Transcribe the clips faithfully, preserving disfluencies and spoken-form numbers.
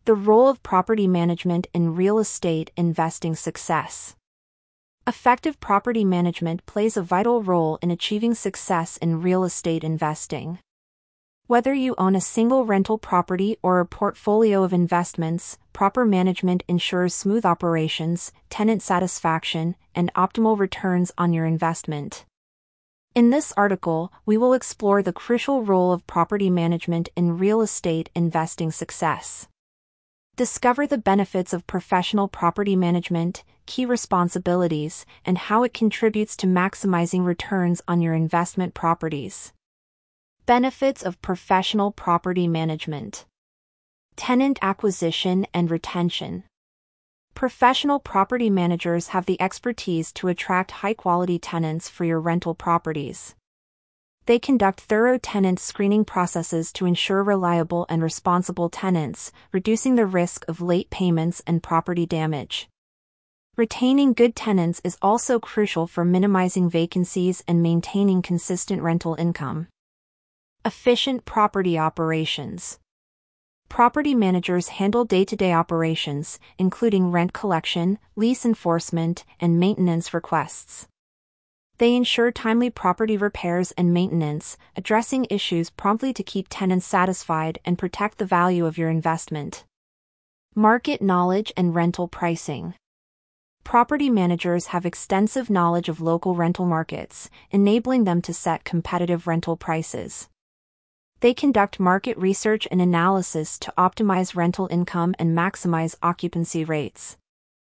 The role of property management in real estate investing success. Effective property management plays a vital role in achieving success in real estate investing. Whether you own a single rental property or a portfolio of investments, proper management ensures smooth operations, tenant satisfaction, and optimal returns on your investment. In this article, we will explore the crucial role of property management in real estate investing success. Discover the benefits of professional property management, key responsibilities, and how it contributes to maximizing returns on your investment properties. Benefits of professional property management. Tenant acquisition and retention. Professional property managers have the expertise to attract high-quality tenants for your rental properties. They conduct thorough tenant screening processes to ensure reliable and responsible tenants, reducing the risk of late payments and property damage. Retaining good tenants is also crucial for minimizing vacancies and maintaining consistent rental income. Efficient property operations. Property managers handle day-to-day operations, including rent collection, lease enforcement, and maintenance requests. They ensure timely property repairs and maintenance, addressing issues promptly to keep tenants satisfied and protect the value of your investment. Market knowledge and rental pricing. Property managers have extensive knowledge of local rental markets, enabling them to set competitive rental prices. They conduct market research and analysis to optimize rental income and maximize occupancy rates.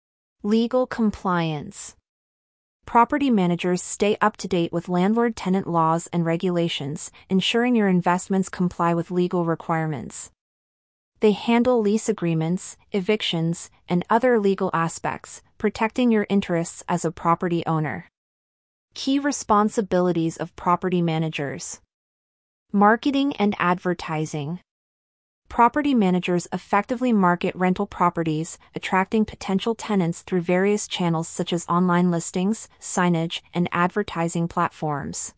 Legal compliance. Property managers stay up to date with landlord-tenant laws and regulations, ensuring your investments comply with legal requirements. They handle lease agreements, evictions, and other legal aspects, protecting your interests as a property owner. Key responsibilities of property managers. Marketing and advertising. Property managers effectively market rental properties, attracting potential tenants through various channels such as online listings, signage, and advertising platforms.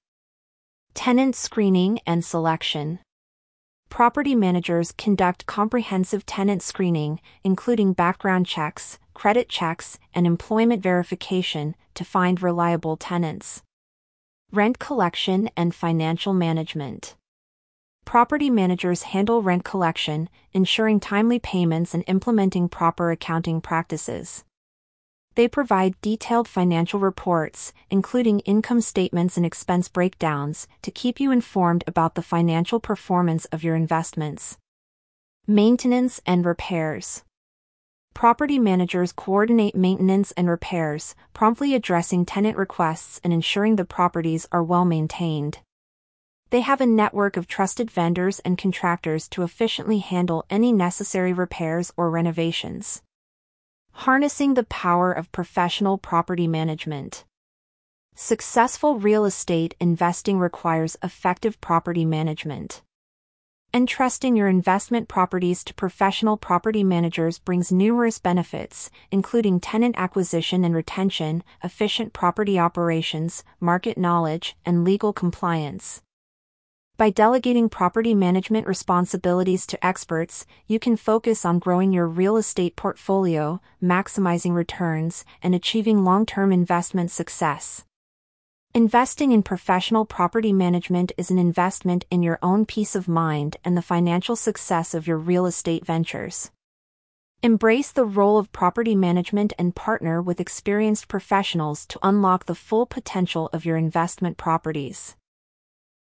Tenant screening and selection. Property managers conduct comprehensive tenant screening, including background checks, credit checks, and employment verification, to find reliable tenants. Rent collection and financial management. Property managers handle rent collection, ensuring timely payments and implementing proper accounting practices. They provide detailed financial reports, including income statements and expense breakdowns, to keep you informed about the financial performance of your investments. Maintenance and repairs. Property managers coordinate maintenance and repairs, promptly addressing tenant requests and ensuring the properties are well maintained. They have a network of trusted vendors and contractors to efficiently handle any necessary repairs or renovations. Harnessing the power of professional property management. Successful real estate investing requires effective property management. Entrusting your investment properties to professional property managers brings numerous benefits, including tenant acquisition and retention, efficient property operations, market knowledge, and legal compliance. By delegating property management responsibilities to experts, you can focus on growing your real estate portfolio, maximizing returns, and achieving long-term investment success. Investing in professional property management is an investment in your own peace of mind and the financial success of your real estate ventures. Embrace the role of property management and partner with experienced professionals to unlock the full potential of your investment properties.